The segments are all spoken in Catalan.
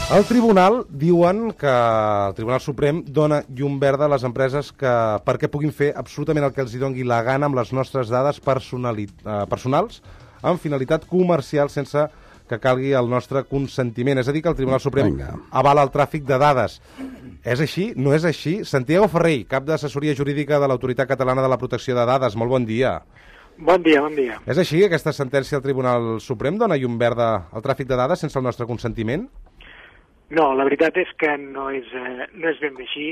El Tribunal diuen que el Tribunal Suprem dona llum verda a les empreses perquè puguin fer absolutament el que els hi dongui la gana amb les nostres dades personals amb finalitat comercial sense que calgui el nostre consentiment. És a dir, que el Tribunal Suprem avala el tràfic de dades. És així? No és així? Santiago Ferrell, cap d'assessoria jurídica de l'Autoritat Catalana de la Protecció de Dades. Molt bon dia. Bon dia, bon dia. És així? Aquesta sentència del Tribunal Suprem dona llum verda al tràfic de dades sense el nostre consentiment? No, la veritat és que no és ben bé així.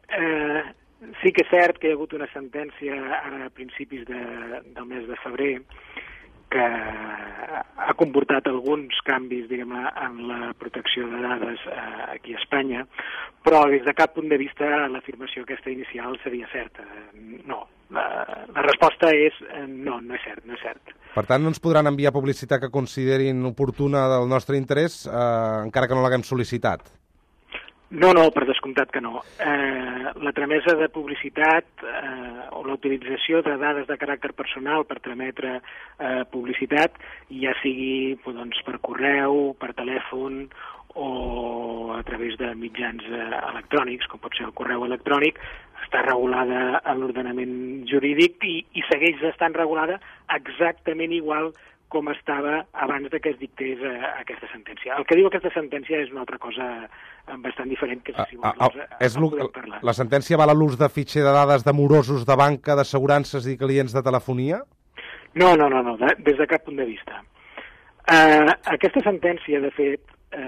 Sí que és cert que hi ha hagut una sentència ara a principis del mes de febrer que ha comportat alguns canvis, diguem-ne, en la protecció de dades aquí a Espanya, però des de cap punt de vista l'afirmació aquesta inicial seria certa. No, la resposta és no, no és cert, no és cert. Per tant, no ens podran enviar publicitat que considerin oportuna del nostre interès, encara que no l'haguem sol·licitat? No, per descomptat que no. La tramesa de publicitat o la utilització de dades de caràcter personal per trametre publicitat, ja sigui doncs, per correu, per telèfon o a través de mitjans electrònics, com pot ser el correu electrònic, està regulada en l'ordenament jurídic i segueix estant regulada exactament igual com estava abans que es dictés aquesta sentència. El que diu aquesta sentència és una altra cosa bastant diferent que si podem parlar. La sentència avala l'ús de fitxer de dades de morosos de banca, d'assegurances i clients de telefonia? No, des de cap punt de vista. Aquesta sentència, de fet,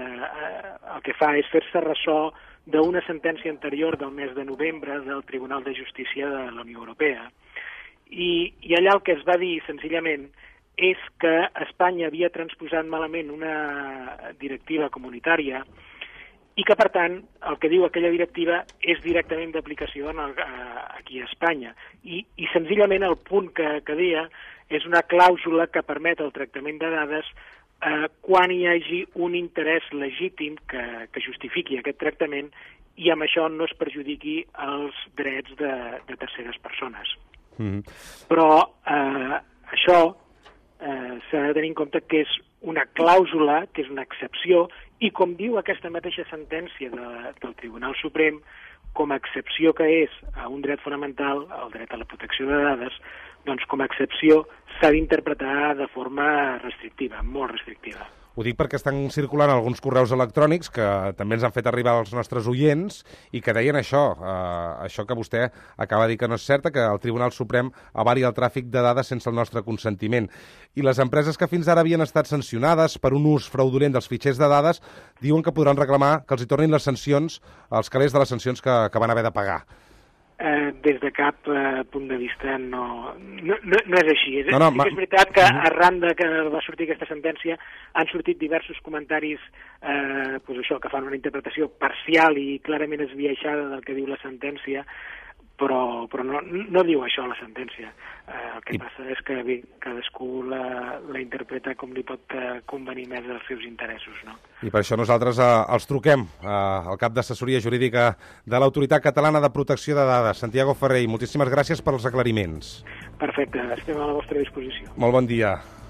el que fa és fer-se ressò d'una sentència anterior del mes de novembre del Tribunal de Justícia de la Unió Europea. I allà el que es va dir, senzillament, és que Espanya havia transposat malament una directiva comunitària i que, per tant, el que diu aquella directiva és directament d'aplicació aquí a Espanya. I senzillament el punt que deia és una clàusula que permet el tractament de dades quan hi hagi un interès legítim que justifiqui aquest tractament i amb això no es perjudiqui els drets de terceres persones. Però això s'ha de tenir en compte que és una clàusula, que és una excepció, i com diu aquesta mateixa sentència del Tribunal Suprem, com a excepció que és a un dret fonamental, el dret a la protecció de dades, doncs com a excepció s'ha d'interpretar de forma restrictiva, molt restrictiva. Ho dic perquè estan circulant alguns correus electrònics que també ens han fet arribar als nostres oients i que deien això que vostè acaba de dir que no és certa, que el Tribunal Suprem avali el tràfic de dades sense el nostre consentiment. I les empreses que fins ara havien estat sancionades per un ús fraudulent dels fitxers de dades diuen que podran reclamar que els hi tornin les sancions, els calés de les sancions que van haver de pagar. Des de cap punt de vista no és així. És veritat que arran de que va sortir aquesta sentència han sortit diversos comentaris que fan una interpretació parcial i clarament esbiaixada del que diu la sentència, però no diu això la sentència. El que passa és que cadascú la interpreta com li pot convenir més als seus interessos, no? I per això nosaltres els truquem al cap d'assessoria jurídica de l'Autoritat Catalana de Protecció de Dades, Santiago Ferrell. Moltíssimes gràcies pels aclariments. Perfecte, estem a la vostra disposició. Molt bon dia.